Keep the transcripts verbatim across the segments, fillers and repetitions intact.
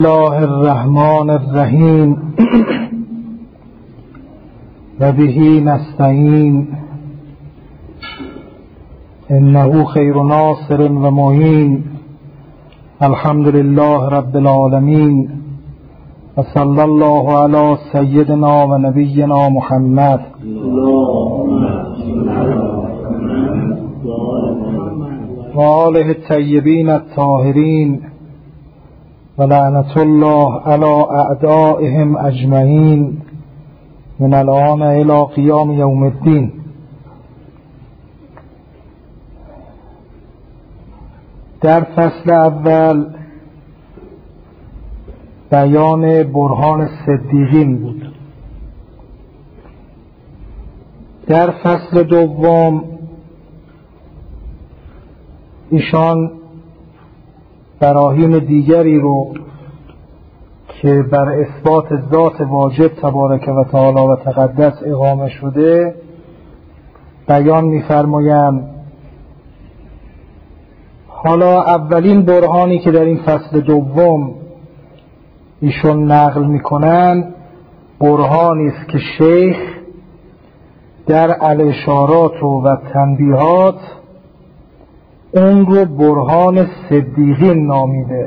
الله الرحمن الرحیم و به نستعین انه خیر ناصر و معین. الحمد لله رب العالمین و صلی الله علی سیدنا و نبینا محمد و آله الطیبین الطاهرین و لعنت الله علی اعدائهم اجمعین من الآن الی قیام یوم الدین. در فصل اول بیان برهان صدیقین بود. در فصل دوم ایشان براهین دیگری رو که بر اثبات ذات واجب تبارک و تعالی و تقدس اقامه شده بیان می‌فرمایند. حالا اولین برهانی که در این فصل دوم ایشون نقل میکنن برهانی است که شیخ در الاشارات و تنبیهات اون رو برهان صدیقین نامیده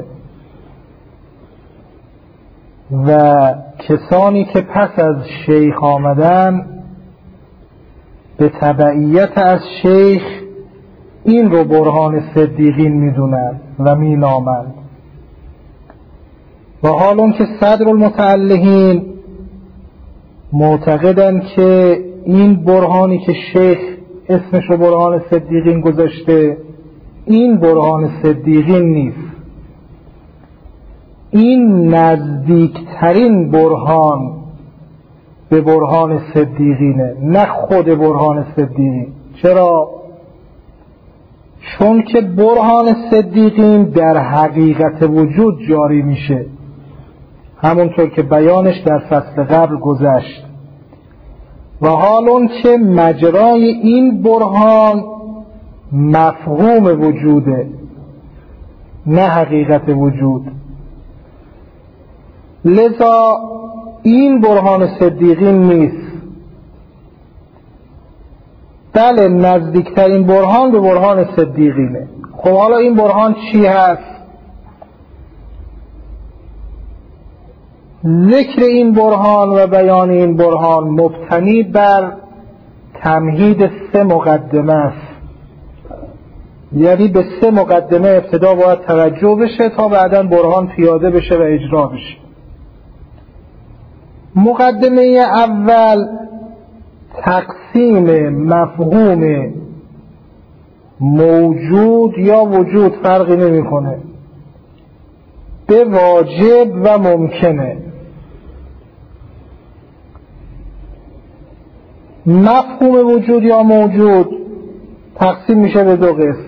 و کسانی که پس از شیخ آمدن به تبعیت از شیخ این رو برهان صدیقین میدونند و مینامند. و حال اون که صدر المتعلقین معتقدند که این برهانی که شیخ اسمش رو برهان صدیقین گذاشته این برهان صدیقین نیست، این نزدیکترین برهان به برهان صدیقینه، نه خود برهان صدیقین. چرا؟ چون که برهان صدیقین در حقیقت وجود جاری میشه، همونطور که بیانش در فصل قبل گذشت. و حال اون که مجرای این برهان مفهوم وجوده نه حقیقت وجود، لذا این برهان صدیقین نیست. بله نزدیکترین برهان به برهان صدیقینه. خب حالا این برهان چی هست؟ ذکر این برهان و بیان این برهان مبتنی بر تمهید سه مقدمه است، یعنی به سه مقدمه ابتدا باید توجه بشه تا بعداً برهان پیاده بشه و اجرا بشه. مقدمه اول تقسیم مفهوم موجود یا وجود فرقی نمی‌کنه به واجب و ممکنه. مفهوم وجود یا موجود تقسیم میشه به دو قسم،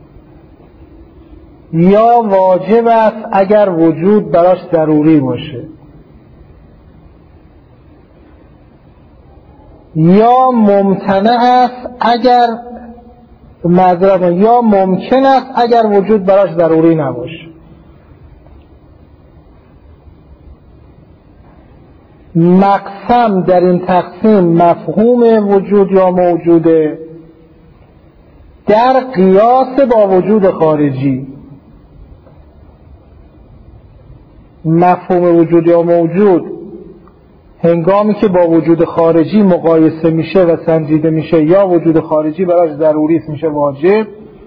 یا واجب است اگر وجود براش ضروری باشه، یا ممتنع است اگر معذرت یا ممکن است اگر وجود براش ضروری نباشه. مقسم در این تقسیم مفهوم وجود یا موجوده در قیاس با وجود خارجی. مفهوم وجود یا موجود هنگامی که با وجود خارجی مقایسه میشه و سنجیده میشه، یا وجود خارجی براش ضروری است میشه واجب،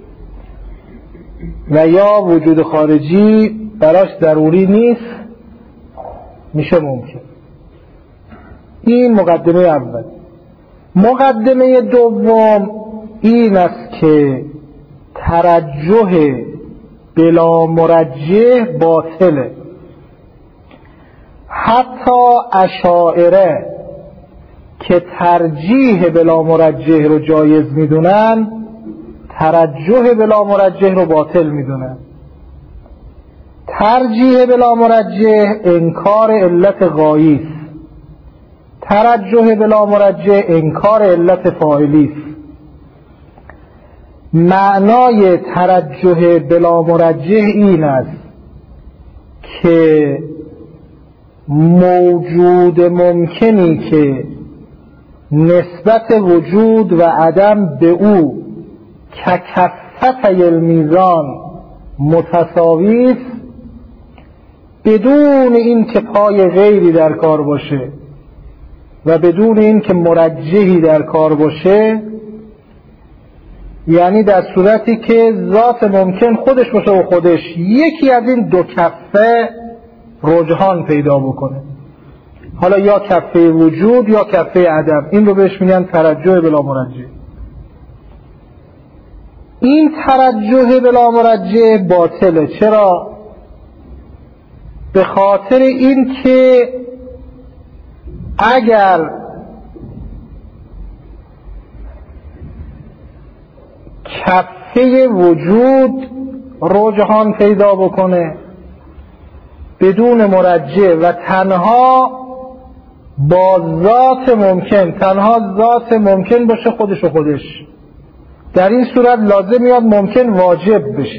و یا وجود خارجی براش ضروری نیست میشه ممکن. این مقدمه اول. مقدمه دوم این است که ترجح بلا مرجح باطله. حتی اشاعره که ترجیح بلا مرجح رو جایز میدونن ترجح بلا مرجح رو باطل میدونن. ترجیح بلا مرجح انکار علت غایی است، ترجح بلا مرجح انکار علت فاعلی است. معنای ترجح بلا مرجح این است که موجود ممکنی که نسبت وجود و عدم به او که کفتی المیزان متساوی است، بدون این که پای غیری در کار باشه و بدون این که مرجحی در کار باشه، یعنی در صورتی که ذات ممکن خودش باشه و خودش یکی از این دو کفه رجحان پیدا بکنه، حالا یا کفه وجود یا کفه عدم، این رو بهش میگن ترجح بلا مرجح. این ترجح بلا مرجح باطله. چرا؟ به خاطر این که اگر کفه وجود رجحان پیدا بکنه بدون مرجح و تنها با ذات ممکن، تنها ذات ممکن باشه خودش و خودش، در این صورت لازم میاد ممکن واجب بشه.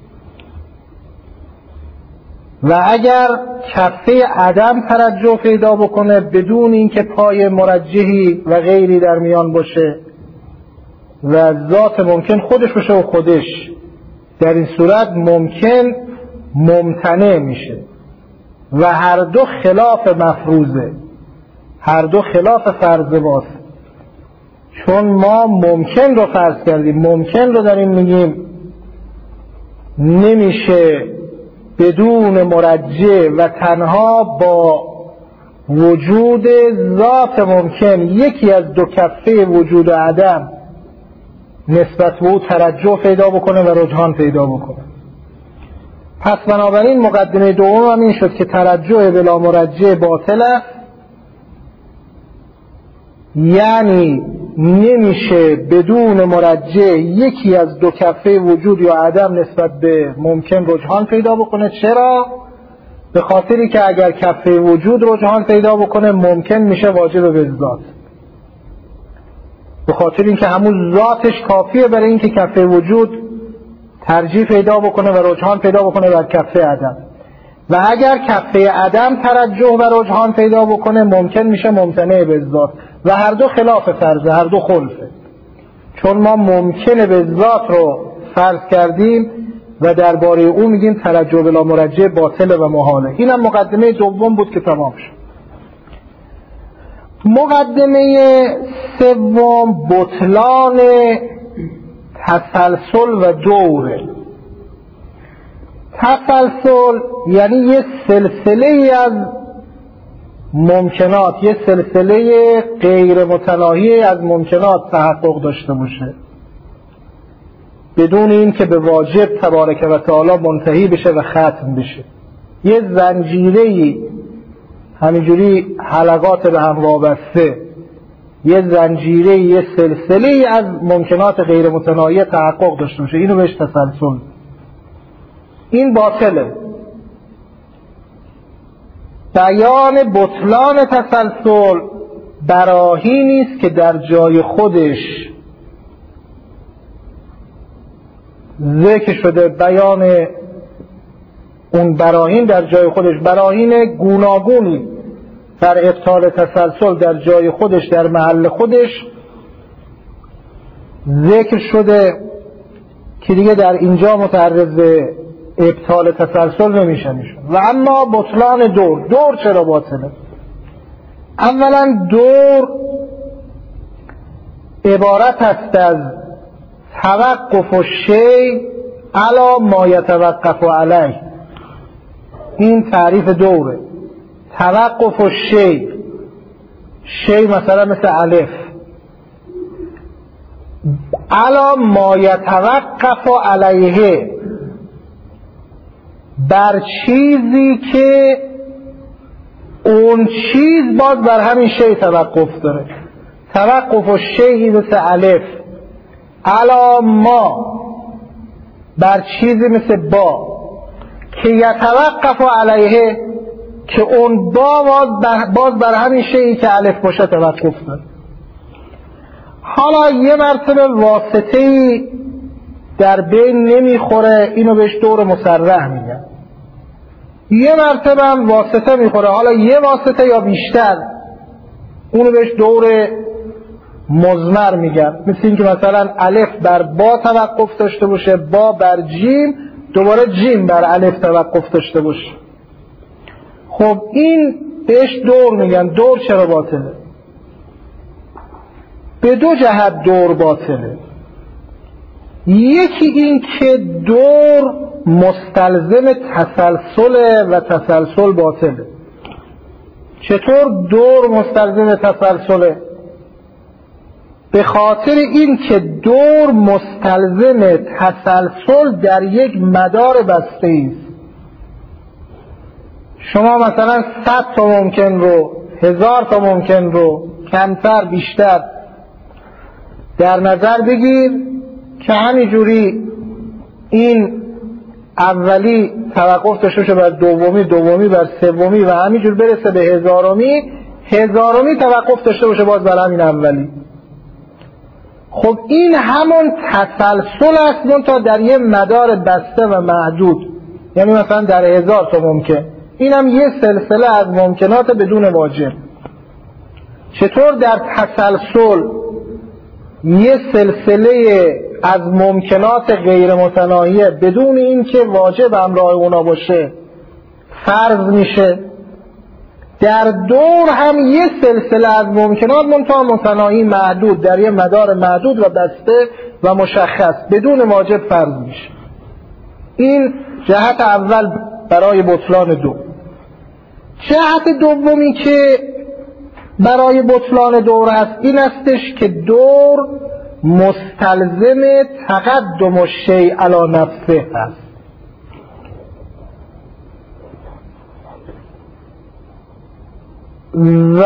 و اگر کفه عدم ترجح پیدا بکنه بدون اینکه پای مرجحی و غیری در میان باشه و ذات ممکن خودش باشه و خودش، در این صورت ممکن ممتنع میشه و هر دو خلاف مفروضه، هر دو خلاف فرض باست. چون ما ممکن رو فرض کردیم، ممکن رو داریم میگیم نمیشه بدون مرجح و تنها با وجود ذات ممکن یکی از دو کفه وجود و عدم نسبت به او ترجح پیدا بکنه و رجحان پیدا بکنه. پس بنابراین مقدمه دوم هم این شد که ترجح بلا مرجح باطل است، یعنی نمیشه بدون مرجح یکی از دو کفه وجود یا عدم نسبت به ممکن رجحان پیدا بکنه. چرا؟ به خاطری که اگر کفه وجود رجحان پیدا بکنه ممکن میشه واجب به ذات، به خاطر اینکه همون ذاتش کافیه برای اینکه کفه وجود ترجیح پیدا بکنه و رجحان پیدا بکنه بر کفه عدم. و اگر کفه عدم ترجح و رجحان پیدا بکنه ممکن میشه ممتنع به ذات و هر دو خلاف فرضه، هر دو خلفه. چون ما ممکن به ذات رو فرض کردیم و درباره او میگیم ترجح بلا مرجح باطل و محاله. اینم مقدمه دوم بود که تمام شد. مقدمه سوم بطلان تسلسل و دوره. تسلسل یعنی یه سلسله از ممکنات، یه سلسله غیر متناهی از ممکنات تحقق داشته باشه بدون این که به واجب تبارک و تعالی منتهی بشه و ختم بشه. یه زنجیره‌ای همینجوری حلقات به هم وابسته، یه زنجیره، یه سلسله از ممکنات غیر متناهی تحقق داشته باشه، اینو بهش تسلسل. این باطله. بیان بطلان تسلسل براهینی است که در جای خودش ذکر شده. بیان اون براهین در جای خودش، براهین گوناگونی در ابطال تسلسل در جای خودش، در محل خودش ذکر شده که دیگه در اینجا متعرض به ابطال تسلسل نمیشه میشه. و اما بطلان دور. دور چرا باطله؟ اولا دور عبارت است از توقف الشیء علی ما یتوقف علیه. این تعریف دوره. توقف الشیء، شیء مثلا مثل الف، علی ما یتوقف علیه، بر چیزی که اون چیز باز بر همین شیء توقف داره. توقف الشیء مثل الف، علی ما، بر چیزی مثل با که یتوقف علیه، که اون با باز بر همین شیئی که الف باشه توقف داره. حالا یه مرتبه واسطه‌ای در بین نمیخوره، اینو بهش دور مسرح میگن. یه مرتبه هم واسطه میخوره، حالا یه واسطه یا بیشتر، اونو بهش دور مضمر میگن. مثل این که مثلا الف بر با توقف داشته باشه، با بر جیم، دوباره جیم بر الف توقف داشته باشه. خب این بهش دور میگن. دور چرا باطله؟ به دو جهت دور باطله. یکی این که دور مستلزم تسلسل و تسلسل باطله. چطور دور مستلزم تسلسله؟ به خاطر این که دور مستلزم تسلسل در یک مدار بسته است. شما مثلا صد تا ممکن رو، هزار تا ممکن رو، کمتر بیشتر در نظر بگیر که همینجوری این اولی توقف داشته باشه بر دومی، دومی بر سومی و همینجور برسه به هزارمی، هزارمی توقف داشته باشه باز بر همین اولی. خب این همون تسلسل است، منتها در یه مدار بسته و محدود. یعنی مثلا در هزار تا ممکن، این هم یه سلسله از ممکنات بدون واجب. چطور در تسلسل یه سلسله از ممکنات غیر متناهیه بدون این که واجب همراه اونا باشه فرض میشه، در دور هم یه سلسله از ممکنات منتها متناهی محدود در یه مدار محدود و بسته و مشخص بدون واجب فرض میشه. این جهت اول برای بطلان دو. جهت دومی که برای بطلان دور است این استش که دور مستلزم تقدم الشیء علی نفسه است. و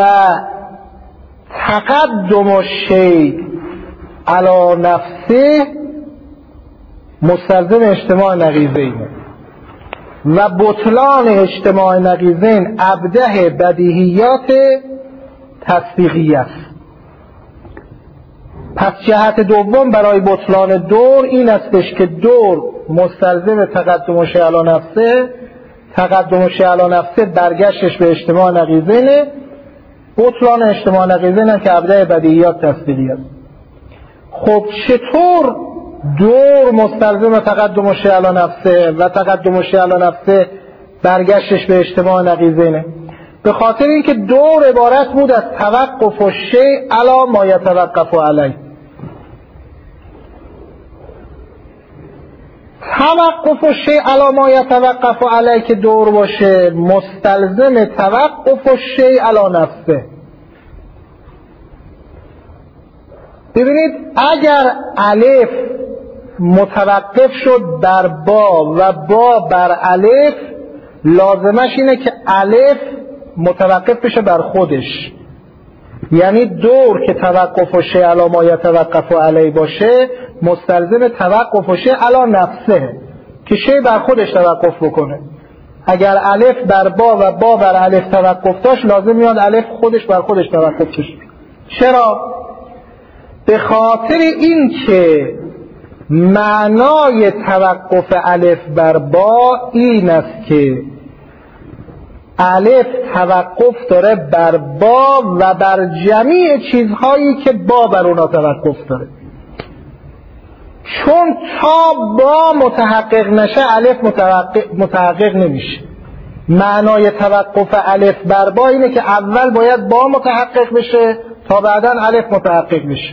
تقدم الشیء علی نفسه مستلزم اجتماع نقیضینه و بطلان اجتماع نقیضین ابده بدیهیات تصدیقی است. پس جهت دوم برای بطلان دور این استش که دور مستلزم تقدم الشیء علی نفسه، تقدم الشیء علی نفسه برگشتش به اجتماع نقیضینه، بطلان اجتماع نقیضین که ابده بدیهیات تصدیقی است. خب چطور دور مستلزم تقدم الشیء علی نفسه و تقدم الشیء علی نفسه برگشتش به اجتماع نقیضینه؟ به خاطر اینکه دور عبارت بود از توقف الشیء علی ما یتوقف علیه. توقف الشیء علی ما یتوقف علیه که دور باشه مستلزم توقف الشیء علی نفسه. ببینید اگر الف متوقف شد بر با و با بر الف، لازمش اینه که الف متوقف بشه بر خودش. یعنی دور که توقف الشیء علی ما یتوقف علیه باشه مستلزم توقف الشیء علی نفسه که شیء بر خودش توقف بکنه. اگر الف بر با و با بر الف توقف داشت لازم میاد الف خودش بر خودش توقف بشه. چرا؟ به خاطر این که معنای توقف الف بر با این است که الف توقف داره بر با و بر جمیع چیزهایی که با بر اونا توقف داره. چون تا با متحقق نشه الف متحقق نمیشه. معنای توقف الف بر با اینه که اول باید با متحقق بشه تا بعداً الف متحقق بشه.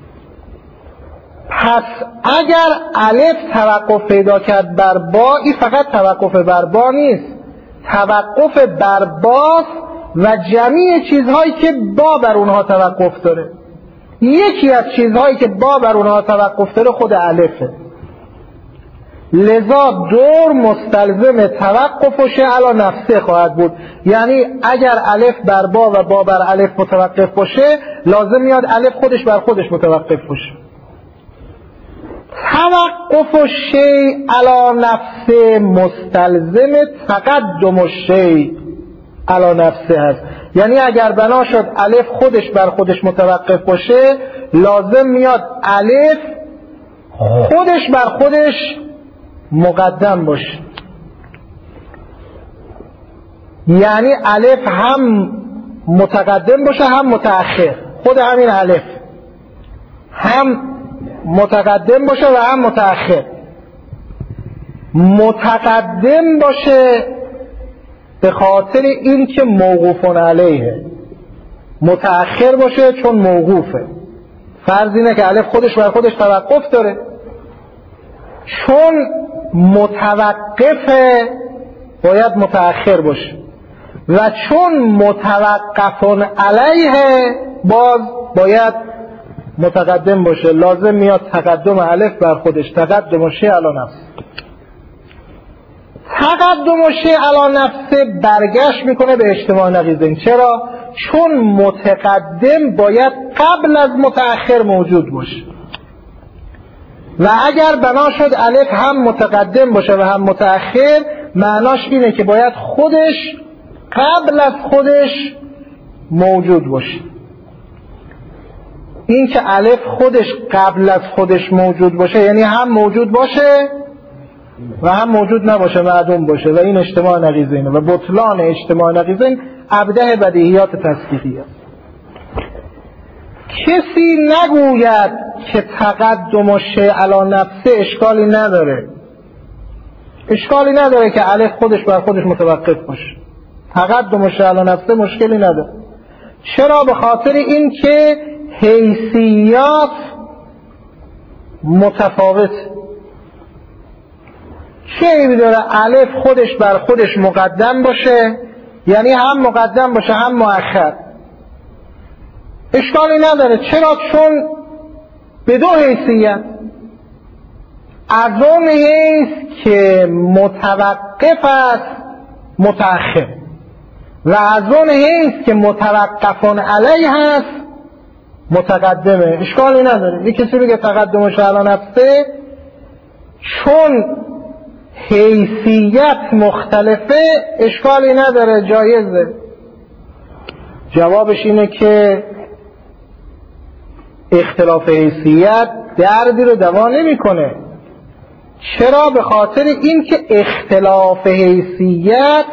پس اگر الف توقف پیدا کرد بر با، این فقط توقف بر با نیست، توقف بر باست و جمیع چیزهایی که با بر اونها توقف داره. یکی از چیزهایی که با بر اونها توقف داره خود الفه. لذا دور مستلزم توقف الشیء علی نفسه خواهد بود. یعنی اگر الف بر با و با بر الف متوقف باشه لازم میاد الف خودش بر خودش متوقف باشه. توقف الشیء علی نفسه مستلزم تقدم الشیء علی نفسه هست. یعنی اگر بنا شد الف خودش بر خودش متوقف باشه لازم میاد الف خودش بر خودش مقدم باشه. یعنی الف هم متقدم باشه هم متأخر. خود همین الف هم متقدم باشه و هم متأخر. متقدم باشه به خاطر این که موقوف علیه، متأخر باشه چون موقوفه. فرض اینه که الف خودش بر خودش توقف داره، چون متوقفه باید متأخر باشه و چون متوقف علیه باز باید متقدم باشه. لازم میاد تقدم الف بر خودش. تقدم شیء علی نفس. تقدم شیء علی نفس برگشت میکنه به اجتماع نقیضین. چرا؟ چون متقدم باید قبل از متأخر موجود باشه و اگر بنا شد الف هم متقدم باشه و هم متأخر، معناش اینه که باید خودش قبل از خودش موجود باشه. این که الف خودش قبل از خودش موجود باشه یعنی هم موجود باشه و هم موجود نباشه، معدوم باشه، و این اجتماع نقیضینه و بطلان اجتماع نقیضین ابدع بدیهیات تثبیتیه است. کسی نگوید که تقدم شیء علی نفسه اشکالی نداره. اشکالی نداره که الف خودش بر خودش متوقف باشه. تقدم شیء علی نفسه مشکلی نداره. چرا؟ به خاطر این که حیثیات متفاوت. چه عیبی داره الف خودش بر خودش مقدم باشه، یعنی هم مقدم باشه هم مؤخر؟ اشکالی نداره. چرا؟ چون به دو حیثیت. از اون حیث که متوقف است متأخر و از اون حیث که متوقف علیه هست متقدمه. اشکالی نداره. یک کسی بگه تقدمش علی نفسه چون حیثیت مختلفه اشکالی نداره، جایزه. جوابش اینه که اختلاف حیثیت دردی رو دوا نمیکنه. چرا؟ به خاطر این که اختلاف حیثیت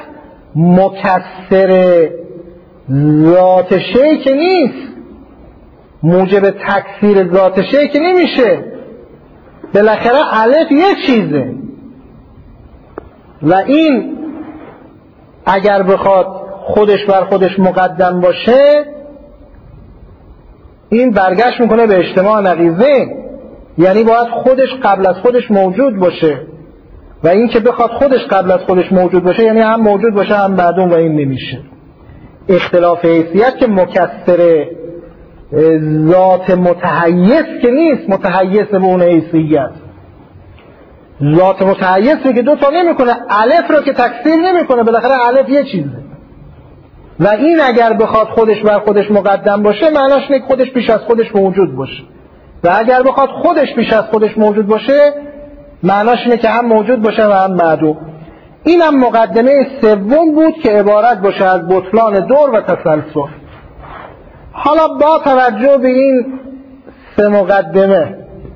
مکسر ذات شیء که نیست، موجب تکثیر ذات شیء که نمیشه. بالاخره الف یه چیزه و این اگر بخواد خودش بر خودش مقدم باشه این برگشت میکنه به اجتماع نقیضین، یعنی باید خودش قبل از خودش موجود باشه و این که بخواد خودش قبل از خودش موجود باشه یعنی هم موجود باشه هم معدوم و این نمیشه. اختلاف حیثیت که مکسر ذات متحیز که نیست، متحیز به اون حیثیت. ذات متحیز که دو تا نمیکنه، الف رو که تکثیر نمیکنه، بالاخره الف یه چیزه و این اگر بخواد خودش بر خودش مقدم باشه معناش اینه که خودش پیش از خودش موجود باشه و اگر بخواد خودش پیش از خودش موجود باشه معناش اینه که هم موجود باشه و هم معدوم. این هم مقدمه سوم بود که عبارت باشه از بطلان دور و تسلسل. حالا با توجه به این سه مقدمه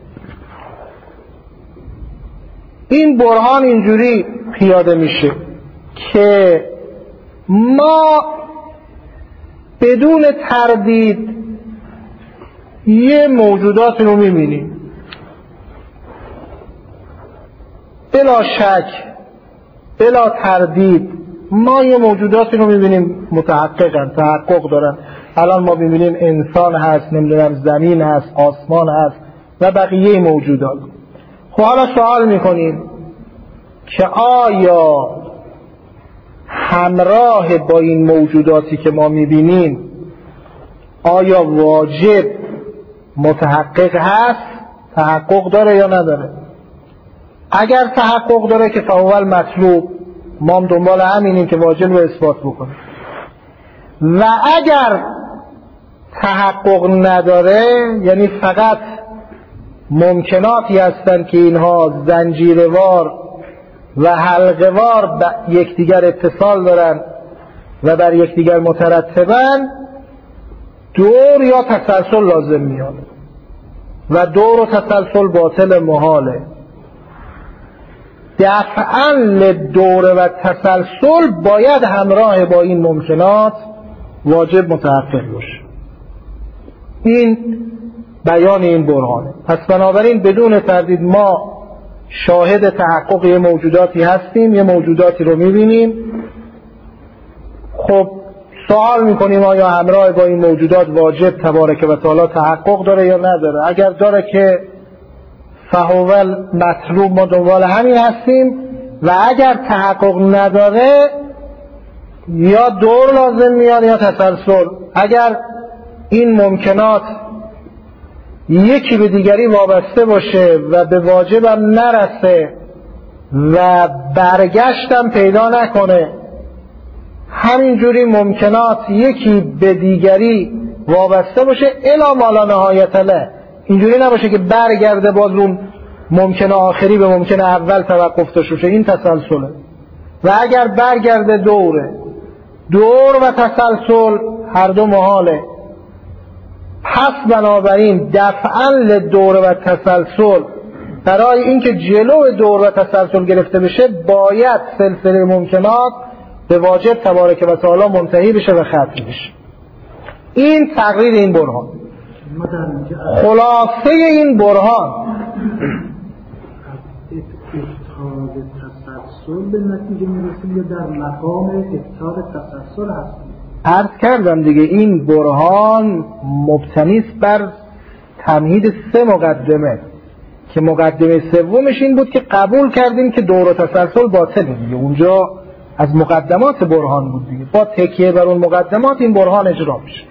این برهان اینجوری پیاده میشه که ما بدون تردید یه موجودات رو میبینیم، بلا شک بلا تردید ما یه موجوداتی رو میبینیم متحققن، تحقق دارن. الان ما میبینیم انسان هست، نمیدونم زمین هست، آسمان هست و بقیه موجودات. خب حالا سوال میکنیم که آیا همراه با این موجوداتی که ما میبینیم آیا واجب متحقق هست؟ تحقق داره یا نداره؟ اگر تحقق داره که فاول مطلوب، ما هم دنبال همینیم که واجب رو اثبات بکنیم. و اگر تحقق نداره یعنی فقط ممکناتی هستن که اینها زنجیروار و حلقه‌وار به یکدیگر اتصال دارن و بر یکدیگر مترتبن، دور یا تسلسل لازم میاد و دور و تسلسل باطل محاله. دفعاً للدور و تسلسل باید همراه با این ممکنات واجب متحقق باشه. این بیان این برهانه. پس بنابراین بدون تردید ما شاهد تحقق یه موجوداتی هستیم، یه موجوداتی رو میبینیم. خب سوال میکنیم آیا همراه با این موجودات واجب تبارک و تعالی تحقق داره یا نداره؟ اگر داره که فهول مطلوب ما دنبال همین هستیم، و اگر تحقق نداره یا دور لازم میاد یا تسلسل. اگر این ممکنات یکی به دیگری وابسته باشه و به واجبم نرسه و برگشتم پیدا نکنه، همینجوری ممکنات یکی به دیگری وابسته باشه الی ما لا نهایت له، اینجوری نباشه که برگرده باز اون ممکن آخری به ممکن اول توقف داشته باشه، این تسلسله. و اگر برگرده دوره، دور و تسلسل هر دو محاله. پس بنابراین دفعاً لدور و تسلسل، برای اینکه جلو دور و تسلسل گرفته بشه باید سلسله ممکنات به واجب تبارک و تعالی منتهی بشه و ختم بشه. این تقریر این برهان. خلاصه این برهان اتحاد تسلسل به نتیجه میرسیم یا در مقام اتحاد تسلسل هستیم؟ عرض کردم دیگه این برهان مبتنی است بر تمهید سه مقدمه که مقدمه سومش این بود که قبول کردیم که دور و تسلسل باطله دیگه. اونجا از مقدمات برهان بود دیگه. با تکیه بر اون مقدمات این برهان اجرا میشه.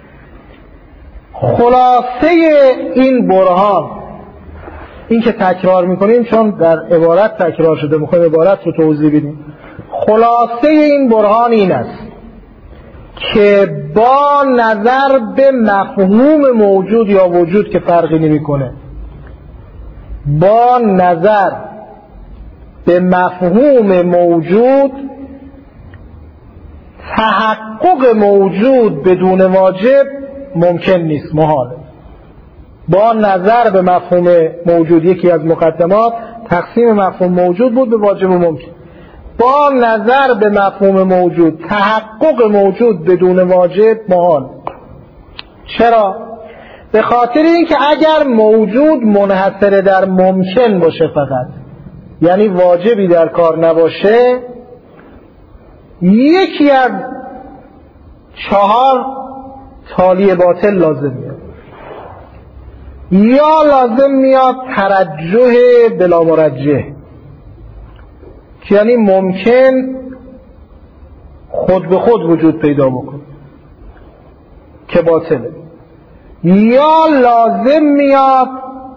خلاصه این برهان این که تکرار میکنیم چون در عبارت تکرار شده، میخوایم عبارت رو توضیح بدیم. خلاصه این برهان این است که با نظر به مفهوم موجود یا وجود که فرقی نمیکنه، با نظر به مفهوم موجود تحقق موجود بدون واجب ممکن نیست، محاله. با نظر به مفهوم موجود، یکی از مقدمات تقسیم مفهوم موجود بود به واجب و ممکن. با نظر به مفهوم موجود تحقق موجود بدون واجب محال. چرا؟ به خاطر اینکه اگر موجود منحصر در ممکن باشه فقط، یعنی واجبی در کار نباشه، یکی از چهار تالی باطل لازم میاد. یا لازم میاد ترجح بلا مرجح، یعنی ممکن خود به خود وجود پیدا بکنه که باطله. یا لازم میاد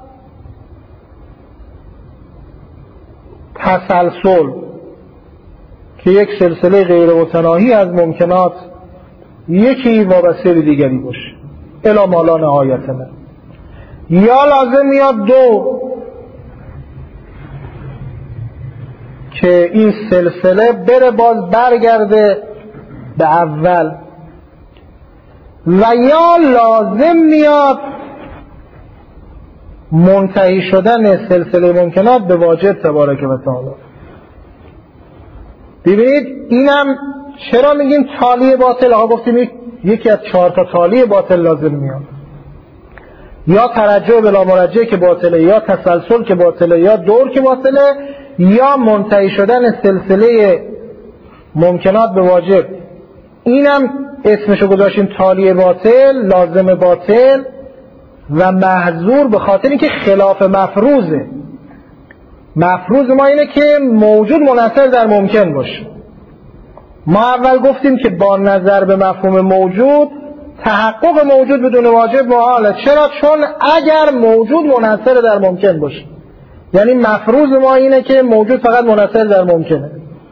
تسلسل که یک سلسله غیر متناهی از ممکنات یکی وابسته به دیگری باشه الی ما لا نهایت له. یا لازم میاد دو که این سلسله بره باز برگرده به اول. و یا لازم میاد منتهی شدن سلسله ممکنات به واجب تبارک و تعالی. ببینید اینم چرا میگیم تالی باطل؟ آقا گفتیم یکی از چهار تا تالی باطل لازم میاد. یا ترجح بلا مرجح که باطله، یا تسلسل که باطله، یا دور که باطله، یا منتهی شدن سلسله ممکنات به واجب. اینم اسمشو گذاشتیم تالی باطل، لازم باطل و محظور، به خاطر اینکه خلاف مفروضه. مفروض ما اینه که موجود منحصر در ممکن باشه. ما اول گفتیم که با نظر به مفهوم موجود تحقق موجود بدون واجب محاله. چرا؟ چون اگر موجود منحصر در ممکن باشه، یعنی مفروض ما اینه که موجود فقط منحصر در ممکنه.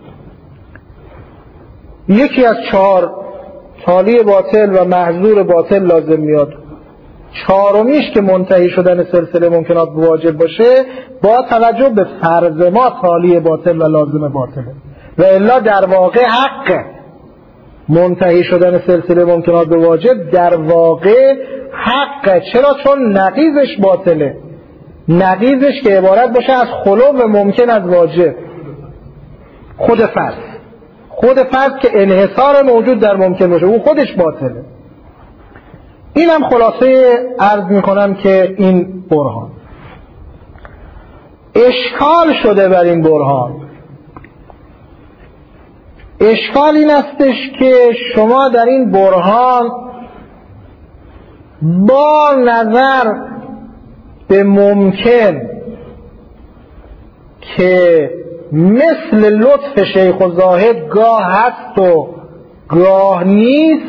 یکی از چهار تالی باطل و محظور باطل لازم میاد. چهارمیش که منتهی شدن سلسله ممکنات به واجب باشه با توجه به فرض ما تالی باطل و لازم باطله، و الا در واقع حق منتهی شدن سلسله ممکنات به واجب در واقع حق. چرا؟ چون نقیضش باطله. نقیضش که عبارت باشه از خلو ممکن از واجب. خود فرض خود فرض که انحصار موجود در ممکن باشه او خودش باطله. اینم خلاصه عرض میکنم که این برهان اشکال شده بر این برهان. اشکال این استش که شما در این برهان با نظر به ممکن که مثل لطف شیخ و زاهد گاه هست و گاه نیست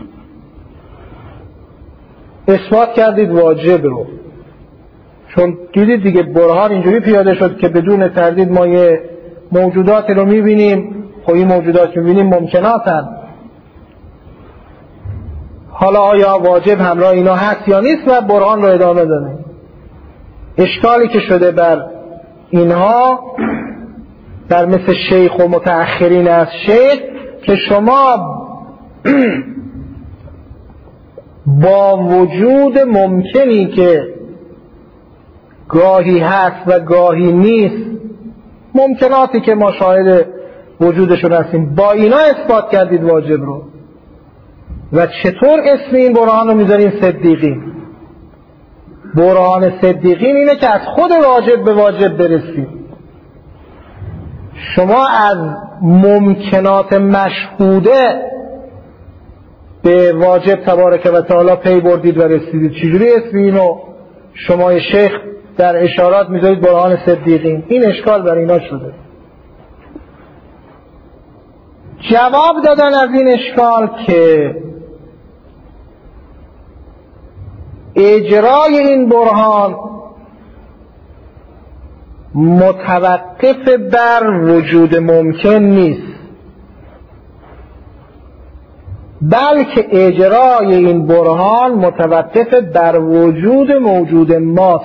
اثبات کردید واجب رو، چون دیدید دیگه برهان اینجوری پیاده شد که بدون تردید ما یه موجوداتی رو میبینیم، خب این موجودات که میبینیم ممکناتن، حالا آیا واجب همراه اینا هست یا نیست و برهان رو ادامه داده. اشکالی که شده بر اینها در مثل شیخ و متأخرین از شیخ که شما با وجود ممکنی که گاهی هست و گاهی نیست، ممکناتی که ما شاهد وجودشون هستیم، با اینا اثبات کردید واجب رو. و چطور اسم این برهان رو میذارین صدیقین؟ برهان صدیقین اینه که از خود واجب به واجب برسید. شما از ممکنات مشهوده به واجب تبارک و تعالی پی بردید و رسیدید. چجوری اسم اینو شما شیخ در اشارات میذارید برهان صدیقین؟ این اشکال بر اینا شده. جواب دادن از این اشکال که اجرای این برهان متوقف بر وجود ممکن نیست، بلکه اجرای این برهان متوقف بر وجود موجود ماست،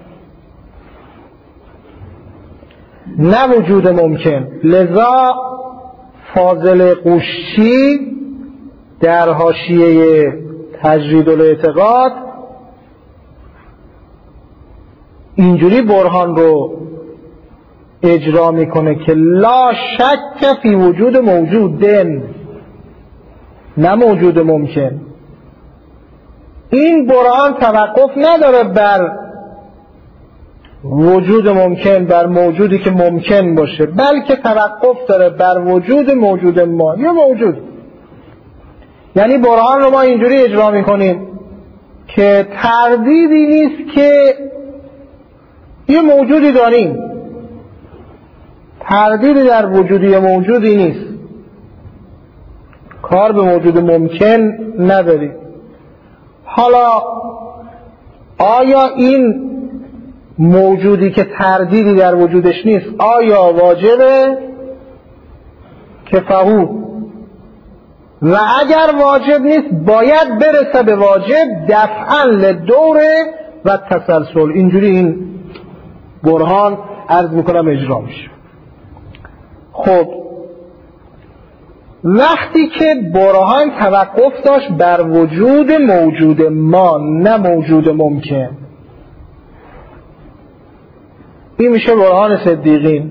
نه وجود ممکن. لذا فاضل قوشچی در حاشیه تجرید الاعتقاد اینجوری برهان رو اجرا میکنه که لا شک فی وجود موجودن، نه موجود ممکن. این برهان توقف نداره بر وجود ممکن، بر موجودی که ممکن باشه، بلکه توقف داره بر وجود موجود ما یا موجود. یعنی برهان رو ما اینجوری اجرا میکنیم که تردیدی نیست که یه موجودی داریم، تردیدی در وجودی یا موجودی نیست، کار به موجود ممکن نداری. حالا آیا این موجودی که تردیدی در وجودش نیست آیا واجبه؟ که فهو. و اگر واجب نیست باید برسه به واجب دفعا لدوره و تسلسل. اینجوری این برهان عرض میکنم اجرا میشه. خب وقتی که برهان توقف داشت بر وجود موجود ما نه موجود ممکن، این میشه برهان صدیقین.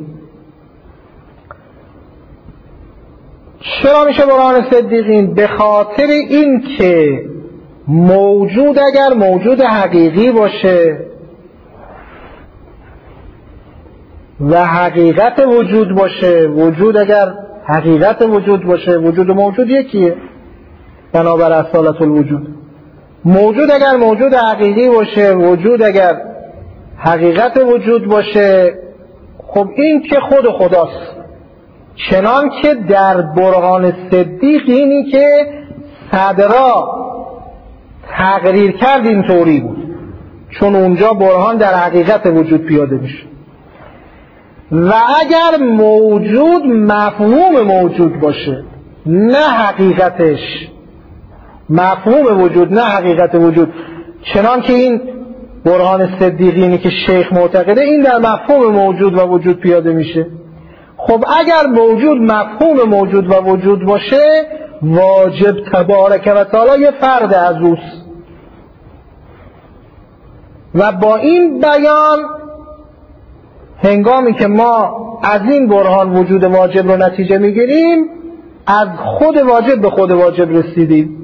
چرا میشه برهان صدیقین؟ به خاطر این که موجود اگر موجود حقیقی باشه و حقیقت وجود باشه، وجود اگر حقیقت وجود باشه، وجود موجود یکیه بنابر اصالت الوجود. موجود اگر موجود حقیقی باشه، وجود اگر حقیقت وجود باشه، خب این که خود خداست. چنان که در برهان صدیق اینی که صدرا تقریر کرد اینطوری بود، چون اونجا برهان در حقیقت وجود پیاده میشه. و اگر موجود مفهوم موجود باشه نه حقیقتش، مفهوم وجود نه حقیقت وجود، چنان که این برهان صدیقینی که شیخ معتقده این در مفهوم موجود و وجود پیاده میشه. خب اگر موجود مفهوم موجود و وجود باشه، واجب تبارک و تعالی یه فرد از اوست. و با این بیان هنگامی که ما از این برهان وجود واجب رو نتیجه میگیریم، از خود واجب به خود واجب رسیدیم.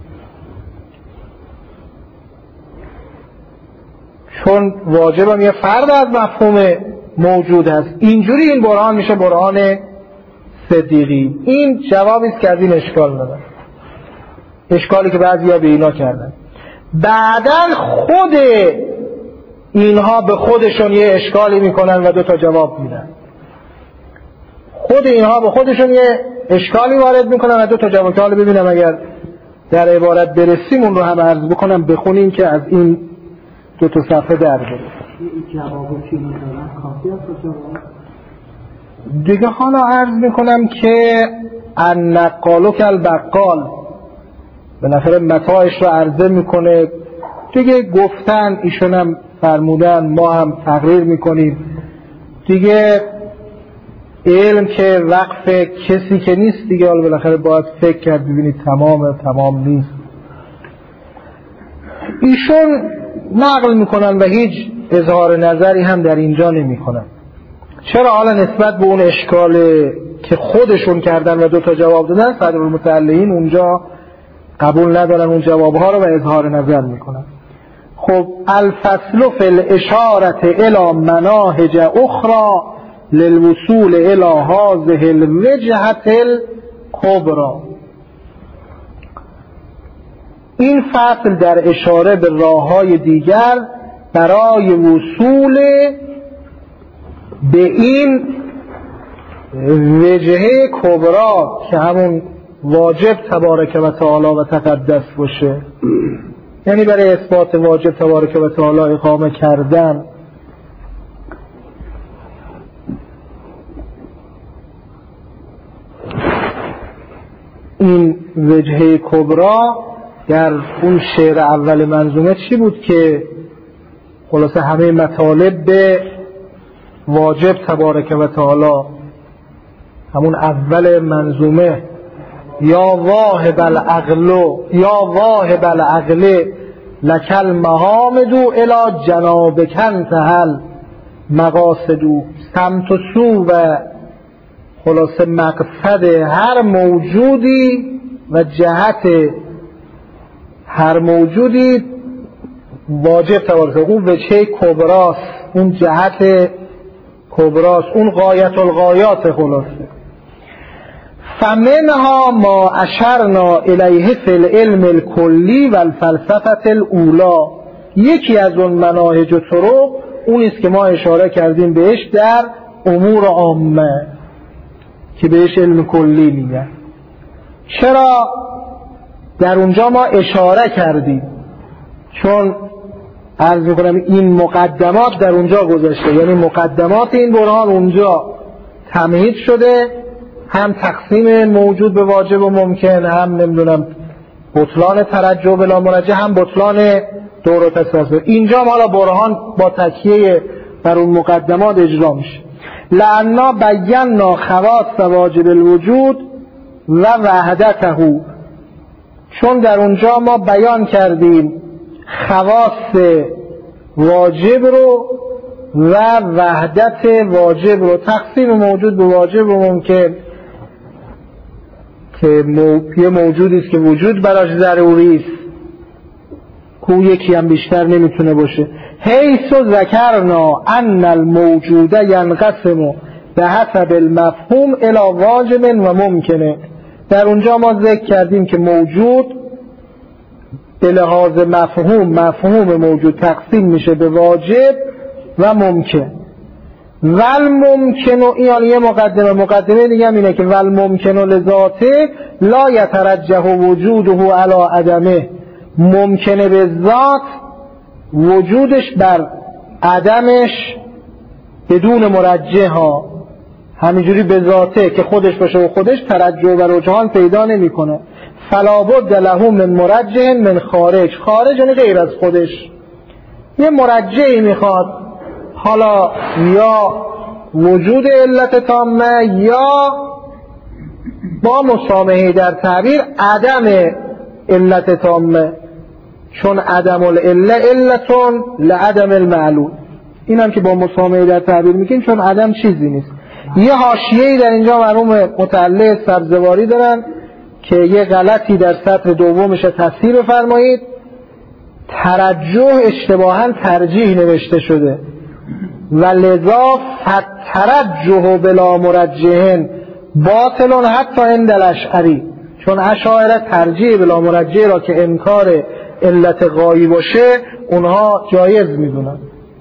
چون واجب هم یه فرد از مفهوم موجود هست. اینجوری این برهان میشه برهان صدیقی. این جوابی است که از این اشکال نداره، اشکالی که بعضیا به اینا کردن. بعدن خود اینها به خودشون یه اشکالی میکنن و دو تا جواب میدن. خود اینها به خودشون یه اشکالی وارد میکنن و دو تا جواب. حالا ببینم اگر در عبارت برسیم اون رو هم عرض بکنم، بخونیم که از این دو تا صفحه در بریم. این جوابو چی میدارن؟ کافی است جواب؟ دیگه حالا عرض میکنم که النقالو کالبقال، بالاخره متاعش رو عرضه میکنه دیگه. گفتن ایشون هم فرمودن، ما هم تقریر میکنیم دیگه. علم که وقف کسی که نیست دیگه، حالا بالاخره باید فکر کرد ببینید تمام تمام نیست. ایشون نقل میکنن و هیچ اظهار نظری هم در اینجا نمیکنن. چرا؟ حالا نسبت به اون اشکال که خودشون کردن و دو تا جواب دادن، صدر المتعلقین اونجا قبول ندارن اون جوابها رو و اظهار نظر میکنن. خب الفصل فی الاشارة الی مناهج اخرى للوصول الی هذه الوجهة الکبری. این فصل در اشاره به راههای دیگر برای وصول به این وجهه کبرا که همون واجب تبارک و تعالی و تقدس باشه، یعنی برای اثبات واجب تبارک و تعالی اقامه کردن. این وجهه کبرا در اون شعر اول منظومه چی بود که خلاصه همه مطالب به واجب تبارک و تعالی، همون اول منظومه، یا واهب العقل یا واهب العقل لکل محامد الی جنابک انتهل مقاصد، سمت و سو و خلاصه مقصد هر موجودی و جهت هر موجودی واجب تبارک، اون وجهه کبراست، اون جهت کبراست، اون غایت الغایات. خلاصه فمنها ما اشرنا الیه فی العلم الکلی و الفلسفه الاولی، یکی از اون مناهج و طرق اونیست که ما اشاره کردیم بهش در امور عامه که بهش علم کلی میگن. چرا در اونجا ما اشاره کردیم؟ چون عرض میکنم این مقدمات در اونجا گذاشته، یعنی مقدمات این برهان اونجا تمهید شده، هم تقسیم موجود به واجب و ممکن، هم نمیدونم بطلان ترجح بلا مرجح، هم بطلان دور و تسلسل. اینجا حالا برهان با تکیه بر اون مقدمات اجرا میشه. لعنا بینا خواص واجب الوجود و وحدته، چون در اونجا ما بیان کردیم خواص واجب رو و وحدت واجب رو، تقسیم موجود به واجب و ممکن که یه موجودی است که وجود براش ضروری است، کو یکی هم بیشتر نمیتونه باشه. حیث ذکرنا ان الموجود ینقسم به حسب المفهوم الی واجب و ممکنه، در اونجا ما ذکر کردیم که موجود به لحاظ مفهوم مفهوم موجود تقسیم میشه به واجب و ممکن. ول ممکن، این یه مقدمه مقدمه دیگه هم اینه که ول ممکن لذاته لا یترجح وجوده علی عدمه، ممکنه به ذات وجودش بر عدمش بدون مرجح ها، همینجوری به ذاته که خودش باشه و خودش ترجح و رجحان پیدا نمیکنه. فلا بد له من مرجح من خارج، خارج یعنی غیر از خودش، یه مرجحی میخواد، حالا یا وجود علت تامه یا با مسامحه در تعبیر عدم علت تامه، چون عدم العله علتون لعدم المعلول، این هم که با مسامحه در تعبیر میکنیم چون عدم چیزی نیست. یه حاشیه‌ای در اینجا مرحوم متعلق سبزواری دارن که یه غلطی در سطر دومش تصحیح بفرمایید. ترجح اشتباهاً ترجیح نوشته شده و لذا فترجح بلا مرجحن باطلون حتی عند الاشعری، چون اشاعره ترجیح بلا مرجح را که انکار علت غایی باشه اونها جایز میدونن،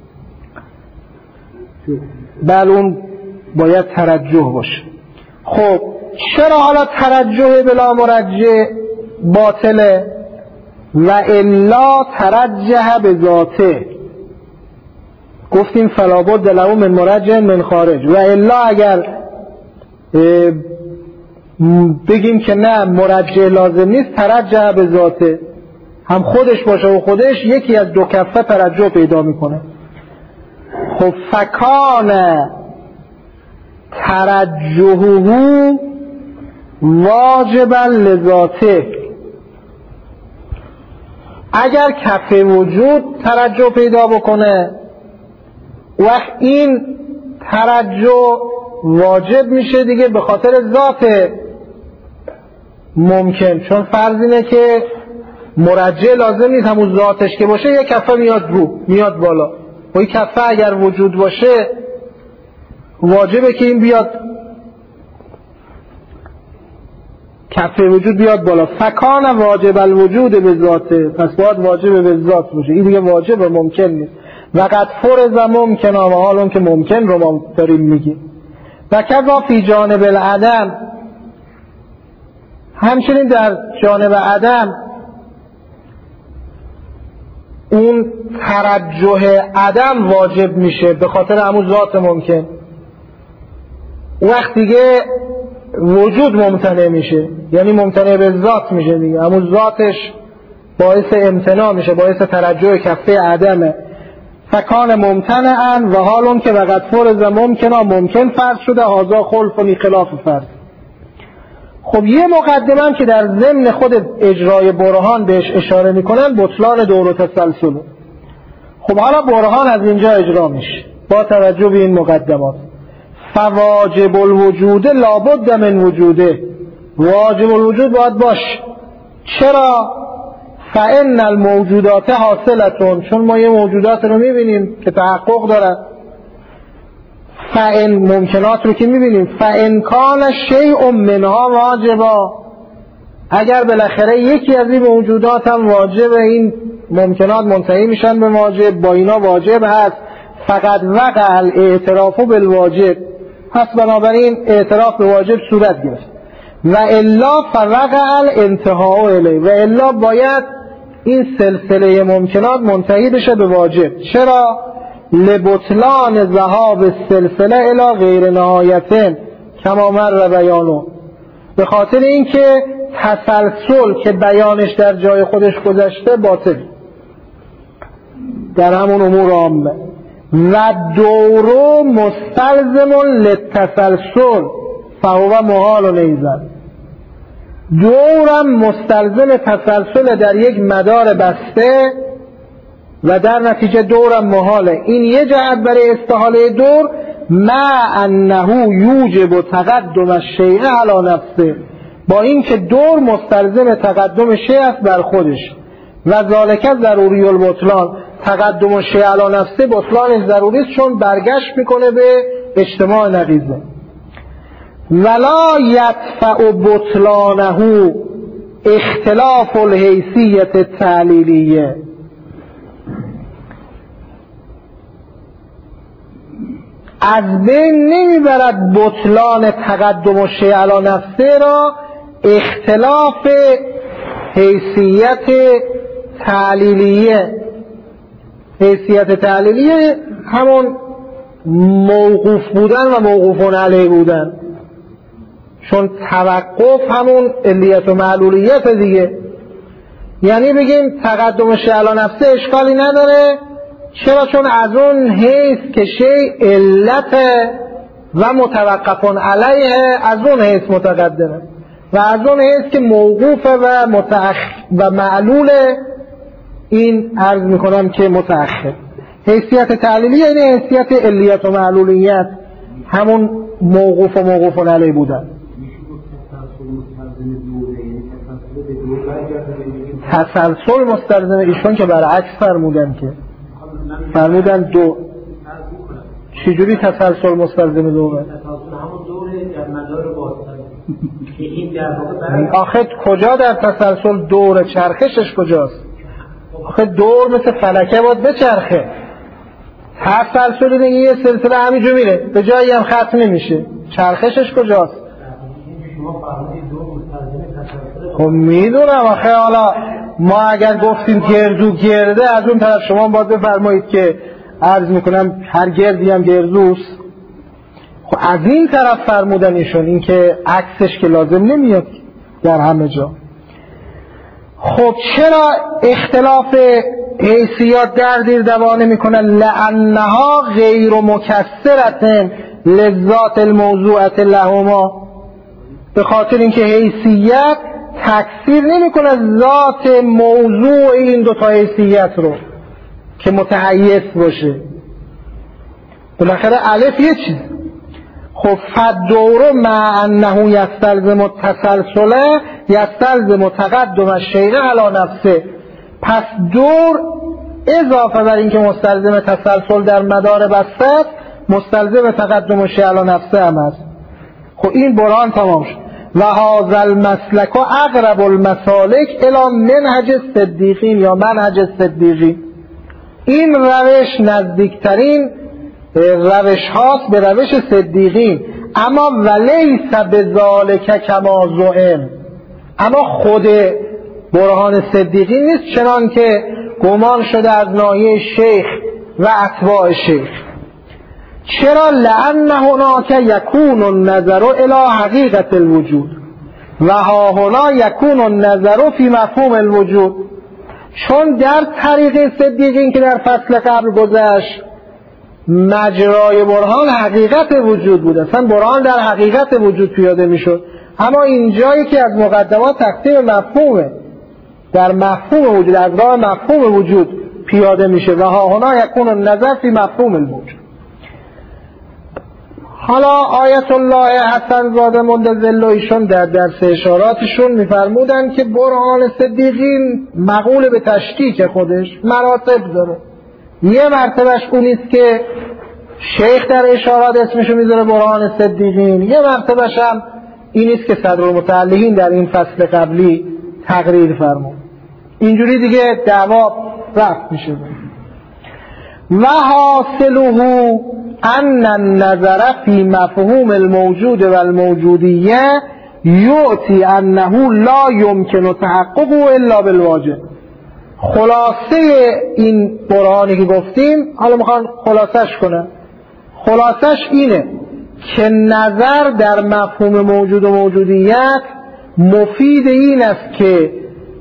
بل اون باید ترجح باشه. خب چرا حالا ترجح بلا مرجح باطله و الا ترجح به ذاته؟ گفتیم فلابد له من مرجح من خارج، و الا اگر بگیم که نه مرجح لازم نیست، ترجح به ذاته هم خودش باشه و خودش یکی از دو کفه ترجح پیدا میکنه. خب فکان ترجحه واجبا لذاته، اگر کفه وجود ترجح پیدا بکنه وقت این ترجح واجب میشه دیگه به خاطر ذات ممکن، چون فرض اینه که مرجح لازم نیست همون ذاتش که باشه یک کفه میاد رو میاد بالا، و این کفه اگر وجود باشه واجبه که این بیاد کفه وجود بیاد بالا. فکان واجب الوجود به ذاته، پس باید واجب به ذات باشه، این دیگه واجب ممکن نیست. و قد فرض ممکن، و حال اون که ممکن رو ما داریم میگیم. و کذا فی جانب العدم، همچنین در جانب عدم اون ترجح عدم واجب میشه به خاطر همون ذات ممکن، وقت دیگه وجود ممتنع میشه، یعنی ممتنع به ذات میشه دیگه، همون ذاتش باعث امتناع میشه، باعث ترجح کفه عدمه. فکان ممتنعا و حال اون که وقت فرض ممکن ممکن فرض شده، هازا خلف و خلاف فرض. خب یه مقدمه هم که در ضمن خود اجرای برهان بهش اشاره میکنن بطلان دور و تسلسل. خب حالا برهان از اینجا اجرا میشه با توجه به این مقدمات. فواجب الوجود لابد من وجوده، واجب الوجود باید باش. چرا؟ فان الموجودات حاصلتون، چون ما یه موجودات رو میبینیم که تحقق دارن، فان ممکنات رو که میبینیم، فان کان شیء منها واجبا، اگر بالاخره یکی از این موجودات هم واجب، این ممکنات منتهی میشن به واجب، با اینا واجب هست، فقط وقع الاعتراف بالواجب، پس بنابراین اعتراف به واجب صورت گرفت. و الا فوقع الانتهاء الیه، و الا باید این سلسله ممکنات منتهی بشه به واجب. چرا؟ لبطلان ذهاب السلسله الی غیر نهایتن کما مر بیانو، به خاطر اینکه تسلسل که بیانش در جای خودش گذشته باطل در همون امور عامه. و دورو مستلزم للتسلسل فهو محال نیزن، دورم مستلزم تسلسل در یک مدار بسته و در نتیجه دورم محاله. این یه جهت برای استحاله دور، مع انه یوجب تقدم الشیء علی نفسه، با این که دور مستلزم تقدم شیء است بر خودش، و ذالک ضروری البطلان، تقدم الشیء علی نفسه بطلانش ضروری است چون برگشت میکنه به اجتماع نقیضه. ولا یدفع بطلانه اختلاف الحیثیت التعلیلیه، از بین نمیبرد بطلان تقدم الشیء علی نفسه را اختلاف حیثیت تعلیلیه. حیثیت تعلیلیه همون موقوف بودن و موقوفون علیه بودن، چون توقف همون علیت و معلولیت دیگه. یعنی بگیم تقدم شیء علی نفسه اشکالی نداره، چرا؟ چون از اون حیث که شیء علت و متوقفون علیه، از اون حیث متقدمه، و از اون حیث که موقوفه و متأخر و معلوله، این عرض میکنم که متأخر. حیثیت تعلیلی یعنی حیثیت علیت و معلولیت، همون موقوف و موقوف علیه بودن. تسلسل مستلزم ایشون که برعکس فرمودن، که فرمودن دو. چجوری تسلسل مستلزم دوره؟ آخه کجا در تسلسل دور چرخشش کجاست؟ آخه دور مثل فلکه باید بچرخه. تسلسل دیگه یه سلسله همینجور میره، به جایی هم ختم نمیشه. چرخشش کجاست؟ خب میدونم. آخه حالا ما اگر گفتیم گردو گرده، از اون طرف شما باید بفرمایید که عرض میکنم هر گردی هم گردوست. خب از این طرف فرمودن ایشون، این که عکسش که لازم نمیاد در همه جا. خب چرا اختلاف حیثیات در دیر دوانه میکنن؟ لعنها غیر مکسرت لذات الموضوعت لهما، به خاطر اینکه حیثیت تکثیر نمیکنه ذات موضوع این دوتا حیثیت رو که متحیز باشه. بالاخره الف یه چیز. خب فالدور مع انه یستلزم التسلسل یستلزم تقدم الشیء علی نفسه. پس دور اضافه بر این که مستلزم تسلسل در مدار بسته است، مستلزم تقدم الشیء علی نفسه هم است. خب این برهان تمام شد. و هذا المسلک اقرب المسالک الی منهج الصدیقین یا منهج الصدیقین. این روش نزدیکترین روش هاست به روش صدیقین، اما ولیس بذالک کما زعم، اما خود برهان صدیقین نیست چنان که گمان شده از ناحیه شیخ و اتباع شیخ. چرا؟ لأن هناک یکون النظر الی حقیقت الوجود و ها هنا یکون النظر فی مفهوم الوجود. چون در طریق صدیقین که در فصل قبل گذشت مجرای برهان حقیقت وجود بود، اصلا برهان در حقیقت وجود پیاده میشد، اما اینجایی که از مقدمات تقسیم مفهومه، در مفهوم وجود، از راه مفهوم وجود پیاده میشه و ها هنا یکون النظر فی مفهوم الوجود. حالا آیت الله حسن زاده مندزل ایشون در درس اشاراتشون میفرمودن که برهان صدیقین مقول به تشکیک خودش مراتب داره. یه مرتبهش اونیست که شیخ در اشارات اسمشو میذاره برهان صدیقین، یه مرتبهش هم اینیست که صدرالمتعلقین در این فصل قبلی تقریر فرمود. اینجوری دیگه دعوا رفت میشه. و حاصله ان النظر فی مفهوم الموجود و الموجودیه یعطی انه لا یمکن تحققه الا بالواجب. خلاصه این برهانی که گفتیم، حالا میخوان خلاصش کنه، خلاصش اینه که نظر در مفهوم موجود و موجودیت مفید این است که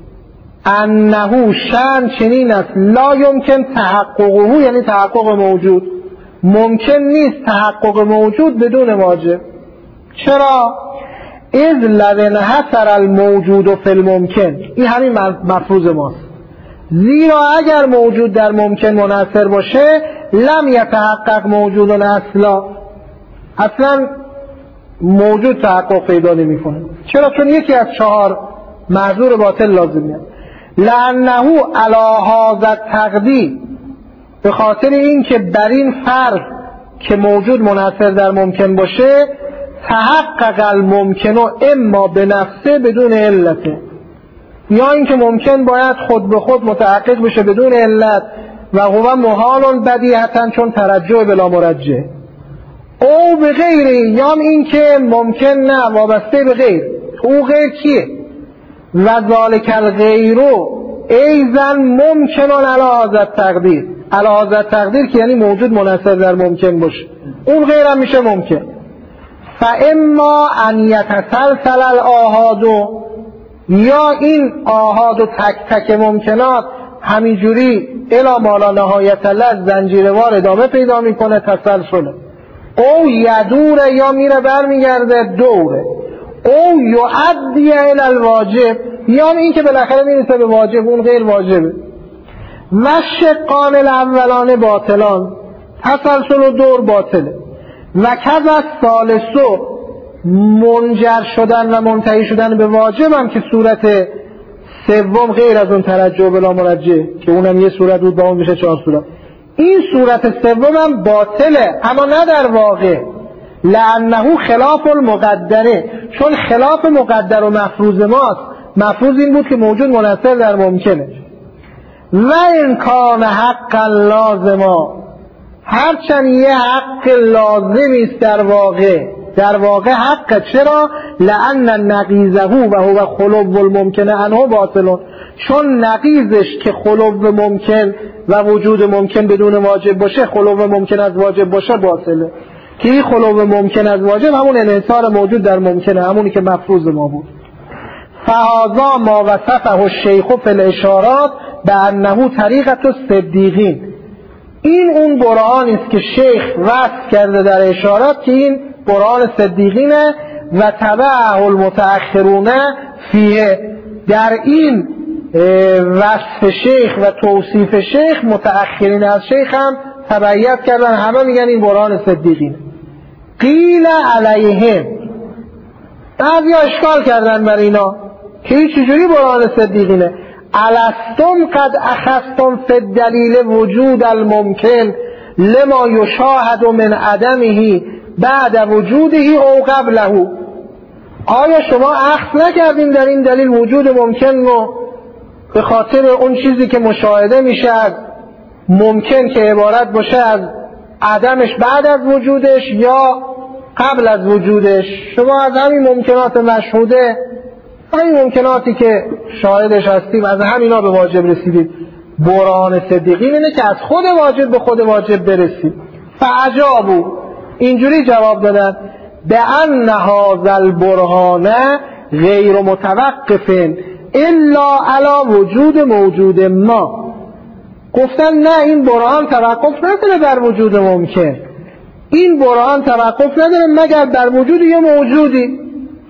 انه شأن چنین است لا یمکن تحققه، یعنی تحقق موجود ممکن نیست، تحقق موجود بدون واجب. چرا؟ اذ لو انحصر الموجود فی الممکن، این همین مفروض ماست. زیرا اگر موجود در ممکن منحصر باشه لم یتحقق موجود اصلا، اصلا موجود تحقق پیدا نمیکنه. چرا؟ چون یکی از چهار معذور باطل لازمیه. لانه علی هذا التقدیر، به خاطر این که بر این فرض که موجود منحصر در ممکن باشه تحقق الممکن و اما به نفسه بدون علته، یا اینکه ممکن باید خود به خود متحقق بشه بدون علت و هو محال بدیهتا چون ترجع بلا مرجع، او به غیره، یا اینکه ممکن نه وابسته به غیر. او غیر کیه؟ و ذالک الغیرو ایضا ممکن علی هذا التقدیر، علی هذا التقدیر که یعنی موجود منحصر در ممکن باشه، اون غیر هم میشه ممکن. فاما ان یتسلسل الاحاد، یا این آحاد و تک تک ممکنات همینجوری الی ما لا نهایت له زنجیروار ادامه پیدا میکنه، تسلسله. او یدوره، یا میره برمیگرده دوره. او یؤدی الی الواجب، یا این که بالاخره میرسه به واجب، اون غیر واجبه. و شقان الاولان باطلان، تسلسل و دور باطله. و کذا ثالثو منجر شدن و منتهی شدن به واجب هم که صورت سوم غیر از اون ترجع بلا مرجع که اونم یه صورت بود با اون میشه چهار صورت، این صورت سوم هم باطله اما نه در واقع، لانه خلاف المقدره، چون خلاف مقدر و مفروض ماست. مفروض این بود که موجود منحصر در ممکنه. و این کان حقا لازما، هرچند یه حق لازمی است در واقع، در واقع حق، چرا؟ لأن نقیضه و هو خلو الممکنه عنه باطلون، چون نقیضش که خلو ممکن و وجود ممکن بدون واجب باشه، خلو ممکن از واجب باشه باطله، که این خلو ممکن از واجب همون انحصار موجود در ممکنه، همونی که مفروض ما بود. فهذا ما وصفه الشیخ فی الاشارات بانه طریقة الصدیقین، این اون برهانی است که شیخ وصف کرده در اشارات که این برهان صدیقینه. و تبعه المتأخرون فیه، در این وصف شیخ و توصیف شیخ متأخرین از شیخ هم تبعیت کردن، همه میگن این برهان صدیقینه. قیل علیهم، بعضی اشکال کردن بر اینا که این چجوری برهان صدیقینه. الستم قد اخذتم فی الدلیل وجود الممکن لما یشاهد من عدمه بعد وجوده او قبله، آیا شما اخذ نکردین در این دلیل وجود ممکن رو به خاطر اون چیزی که مشاهده میشه از ممکن که عبارت باشه از عدمش بعد از وجودش یا قبل از وجودش؟ شما از همین ممکنات مشهوده، همین ممکناتی که شاهدش هستیم، از همینا به واجب رسیدید. برهان صدیقین اینه که از خود واجب به خود واجب برسید. فعجابو، اینجوری جواب دادن به ان هذا البرهان غیر متوقف الا علی وجود موجود ما، گفتن نه این برهان توقف نداره بر وجود ممکن، این برهان توقف نداره مگر بر وجود یه موجودی.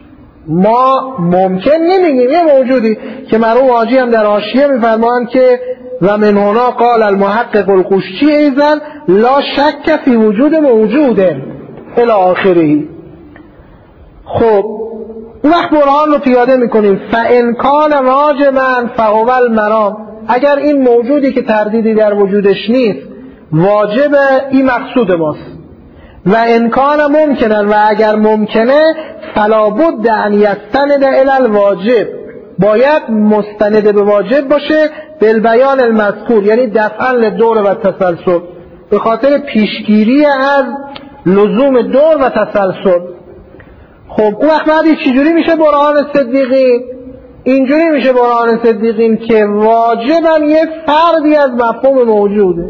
ما ممکن نمیگیم، یه موجودی که مرحوم حاجی هم در حاشیه میفرمایند که و من هنا قال المحقق القشتی ایضا لا شک فی وجود موجوده الی آخره. خب اون وقت برهان رو پیاده میکنیم. فان کان واجبا فهو المرام، اگر این موجودی که تردیدی در وجودش نیست واجبه، این مقصود ماست. و انکان ممکنن، و اگر ممکنه فلا بد ان یستند الی الواجب، باید مستند به واجب باشه، بالبیان المذکور، یعنی دفعا للدور و تسلسل، به خاطر پیشگیری از لزوم دور و تسلسل. خب اون وقت بعدی چجوری میشه برهان صدیقین؟ اینجوری میشه برهان صدیقین که واجبا یه فردی از مفهوم موجوده،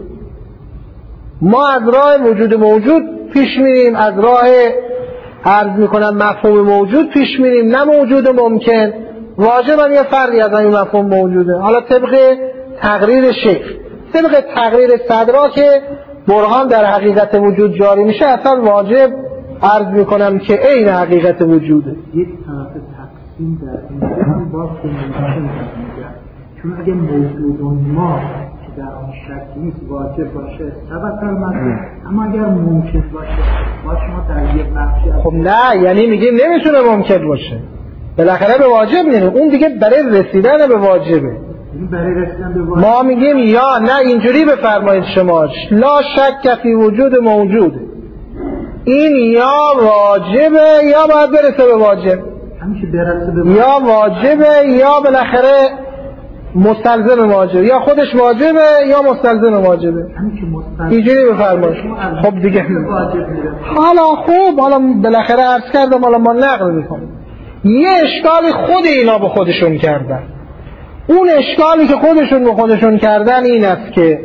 ما از راه وجود موجود پیش میریم، از راه عرض میکنم مفهوم موجود پیش میریم، نه موجود ممکن. واجبا یه فردی از این مفهوم موجوده. حالا طبق تقریر شیخ، طبق تقریر صدرا که برهان در حقیقت وجود جاری میشه، اصلا واجب عرض میکنم که عین حقیقت وجوده. یک طرف تقسیم در این هم باز که ممکن میگن، چون اگه موجود ما که در آن شک نیست واجب باشه ثبت المذکور، اما اگر ممکن باشه ما شما در یک بخشی، خب نه، یعنی میگیم نمیتونه ممکن باشه، بالاخره به واجب نمیره، اون دیگه برای رسیدن به واجبه. برای رسیدن به واجب ما میگیم یا نه، اینجوری بفرمایید شما لا شک فی وجود موجوده، این یا واجبه یا باید برسه به واجب، همیشه برسه به واجب، یا واجبه یا بالاخره مستلزم واجبه، یا خودش واجبه یا مستلزم واجبه، اینجوری بفرمایید. خب دیگه حالا خوب، حالا بالاخره عرض کردم، حالا ما نقل میکنیم. یه اشکالی خود اینا به خودشون کردن، اون اشکالی که خودشون به خودشون کردن این است که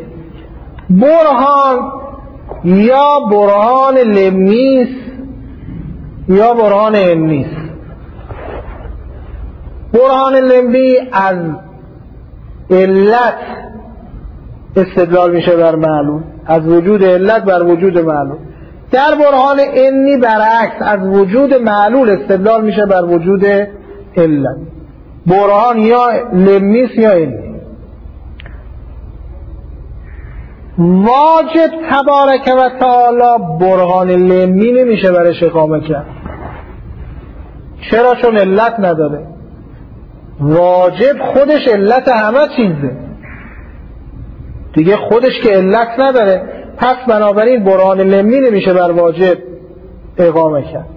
برهان یا برهان لمنیس یا برهان امنیس. برهان لمنی از علت استدلال میشه بر معلوم، از وجود علت بر وجود معلوم. در برهان انی برعکس، از وجود معلول استدلال میشه بر وجود علت. برهان یا لمنیس یا انی. واجب تبارک و تعالی برهان لمی نمیشه برش اقامه کرد. چرا؟ چون علت نداره. واجب خودش علت همه چیزه دیگه، خودش که علت نداره، پس بنابراین برهان لمی نمیشه بر واجب اقامه کرد.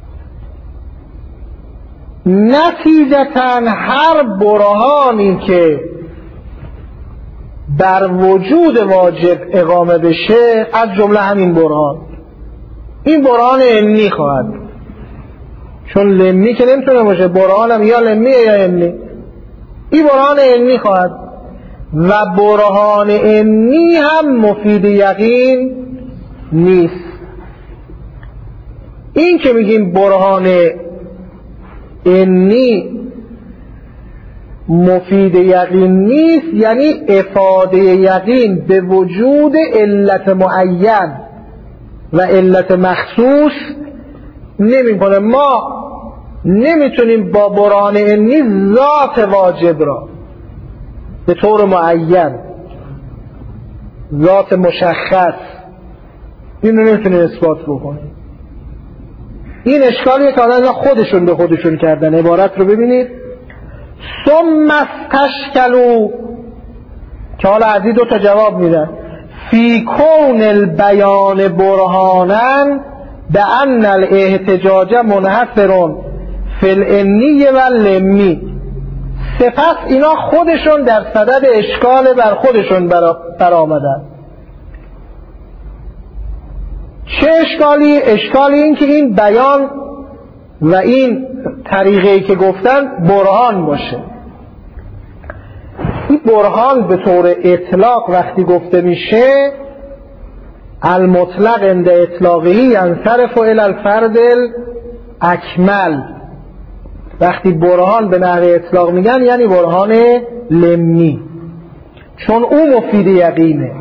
نتیجتاً هر برهانی که بر وجود واجب اقامه بشه، از جمله همین برهان، این برهان علمی خواهد، چون لمی که نمیتونه باشه، برهانم یا لمی یا علمی، این برهان علمی خواهد. و برهان علمی هم مفید یقین نیست. این که میگیم برهان علمی مفید یقین نیست، یعنی افاده یقین به وجود علت معین و علت مخصوص نمیکنه. ما نمیتونیم با برهان علمی ذات واجب را به طور معین، ذات مشخص، این رو نمیتونیم اثبات بکنیم. این اشکالیه که آنها خودشون به خودشون کردن. عبارت رو ببینید: ثم استشکلوا، که حالا از این دو تا جواب میدن، فی کون البیان برهانا به ان الاحتجاج منحصر فی العنی و لمی. سپس اینا خودشون در صدد اشکال بر خودشون بر آمدن. چه اشکالی؟ اشکالی این که این بیان و این طریقه‌ای که گفتن برهان باشه. این برهان به طور اطلاق وقتی گفته میشه، المطلق عند اطلاقه ینصرف الی الفرد الاکمل. وقتی برهان به نحو اطلاق میگن یعنی برهان لمی، چون او مفید یقینه.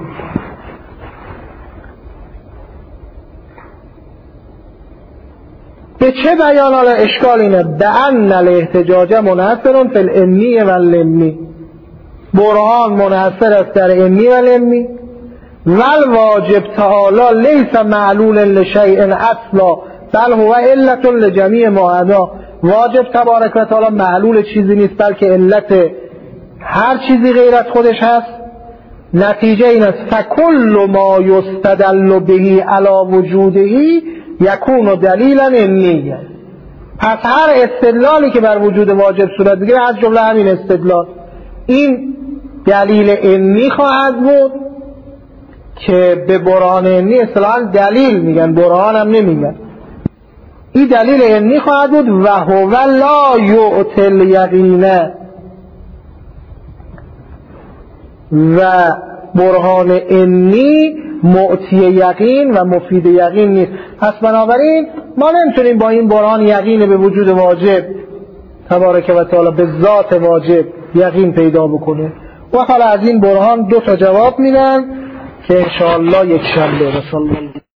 به چه بیان؟ حالا اشکال اینه: به ان الاحتجاج منحصر فی العنی و لمی، برهان منحصر است در عنی و لمی. ول واجب تعالی لیس معلول لشیء اصلا بل هو علت لجمیع معنا. واجب تبارک و تعالی معلول چیزی نیست، بلکه علت هر چیزی غیر از خودش هست. نتیجه این است: فکل ما یستدل به علی وجوده یکون دلیلا عنیا. پس هر استدلالی که بر وجود واجب صورت بگیره، از جمله همین استدلال، این دلیل عنی خواهد بود که به برهان عنی اصطلاحاً دلیل میگن، برهان هم نمیگن. این دلیل عنی خواهد بود. و هو لا یعطی الیقین، و برهان عنی معطی یقین و مفید یقین نیست. پس بنابراین ما نمیتونیم با این برهان یقین به وجود واجب تبارک و تعالی، به ذات واجب یقین پیدا بکنیم. و حالا از این برهان دو تا جواب میدن که انشاءالله یک شنبه.